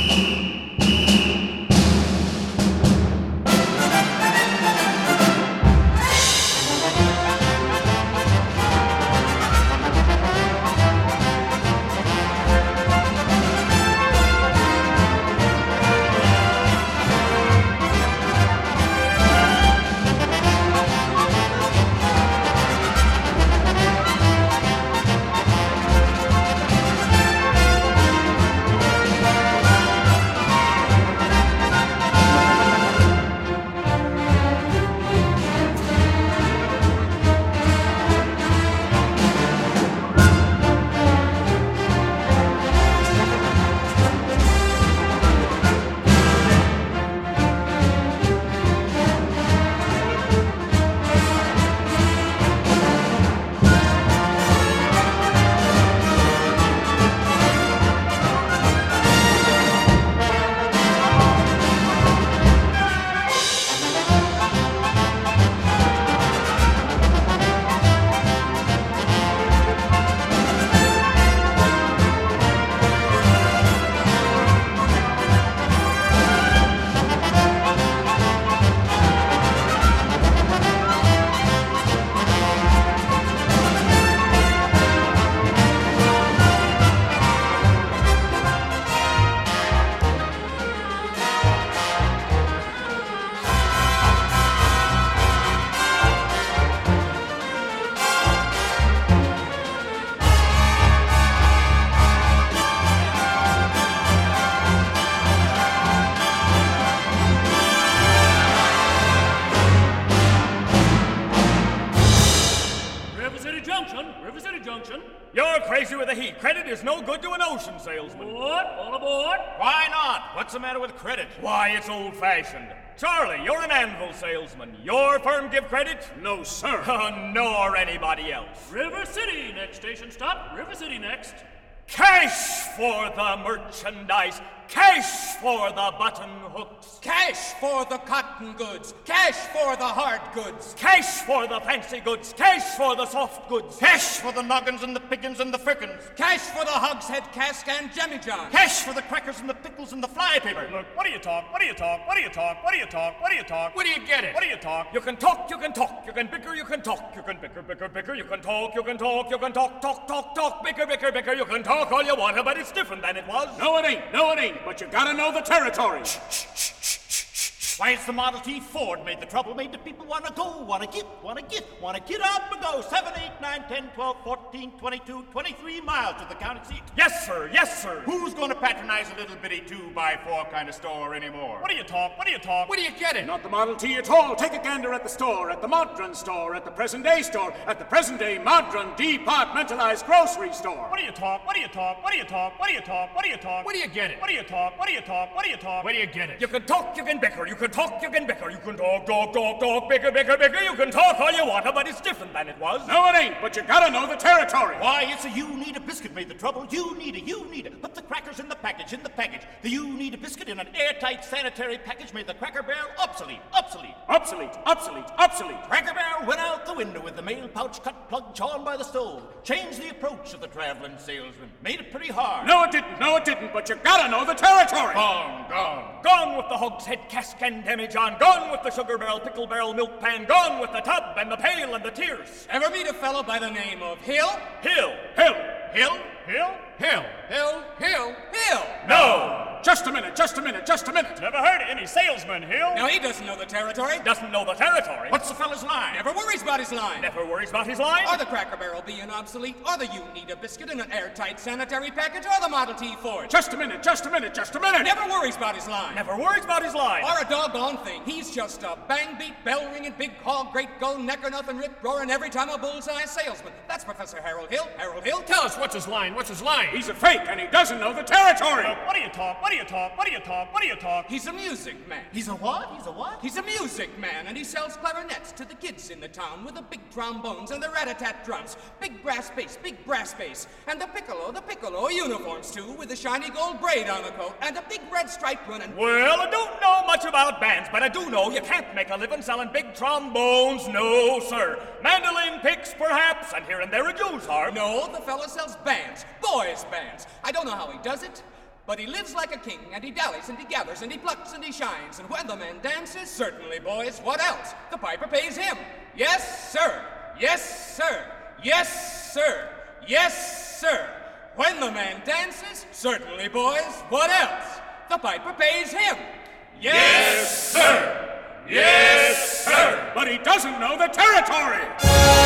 You're crazy with the heat. Credit is no good to an ocean salesman. What? All aboard? Why not? What's the matter with credit? Why, it's old-fashioned. Charlie, you're an anvil salesman. Your firm give credit? No, sir. Nor anybody else. River City, next station stop. River City next. Cash for the merchandise. Cash for the button hooks. Cash for the cotton goods. Cash for the hard goods. Cash for the fancy goods. Cash for the soft goods. Cash for the noggins and the piggins and the frickin'. Cash for the hogshead cask and jemmy-john. Cash for the crackers and the pickles and the fly paper. Look, what do you talk? What do you talk? What do you talk? What do you talk? What do you talk? Where do you get it? What do you talk? You can talk, you can talk. You can bicker, you can talk. You can bicker, bicker, bicker. You can talk, you can talk. You can talk, talk, talk, talk. Bicker, bicker, bicker. You can talk all you want, but it's different than it was. No, it ain't. No, it ain't. But you gotta know the territory. Why, it's the Model T Ford made the trouble, made the people want to go, want to get up and go. 7, 8, 9, 10, 12, 14, 22, 23 miles to the county seat. Yes, sir, yes, sir. Who's going to patronize a little bitty 2x4 kind of store anymore? What do you talk? What do you talk? Where do you get it? Not the Model T at all. Take a gander at the store, at the Modron store, at the present-day store, at the present-day Modron departmentalized grocery store. What do you talk? What do you talk? What do you talk? What do you talk? What do you talk? Where do you get it? What do you talk? What do you talk? What do you talk? Where do you get it? You can talk, you can bicker, you can talk, you can bicker, you can talk, bicker, bicker, bicker. You can talk all you want, but it's different than it was. No, it ain't, but you gotta know the territory. Why, it's a you need a biscuit made the trouble. You need a. Put the crackers in the package, The you need a biscuit in an airtight sanitary package made the Cracker Barrel obsolete. Obsolete. Cracker Barrel went out the window with the mail pouch cut plug chawn by the stove. Changed the approach of the traveling salesman. Made it pretty hard. No, it didn't, but you gotta know the territory. Gone with the hogshead cask and demijohn. Gone with the sugar barrel, pickle barrel, milk pan. Gone with the tub and the pail and the tears. Ever meet a fellow by the name of Hill? Hill. No. Just a minute. Never heard of any salesman, Hill. Now, he doesn't know the territory. Doesn't know the territory. What's the fella's line? Never worries about his line. Never worries about his line? Or the Cracker Barrel being obsolete, or the you need a biscuit in an airtight sanitary package, or the Model T Ford. Just a minute. Never worries about his line. Never worries about his line. Or a doggone thing. He's just a bang-beat, bell-ringing, big hog, great gull, necker-nothing, rip-roaring, every time a bullseye salesman. That's Professor Harold Hill. Harold Hill, Tell us, what's his line? He's a fake, and he doesn't know the territory. What do you talk? He's a music man. He's a what? He's a music man, and he sells clarinets to the kids in the town with the big trombones and the rat-a-tat drums, big brass bass, and the piccolo uniforms too, with the shiny gold braid on the coat and a big red stripe running. Well, I don't know much about bands, but I do know you can't make a living selling big trombones, no, sir. Mandolin picks, perhaps, and here and there a Jew's harp. No, the fella sells bands, boys' bands. I don't know how he does it, But he lives like a king, and he dallies, and he gathers, and he plucks, and he shines. And when the man dances, certainly, boys, what else? The piper pays him. Yes, sir. Yes, sir. Yes, sir. Yes, sir. When the man dances, certainly, boys, what else? The piper pays him. Yes, sir. Yes, sir. But he doesn't know the territory.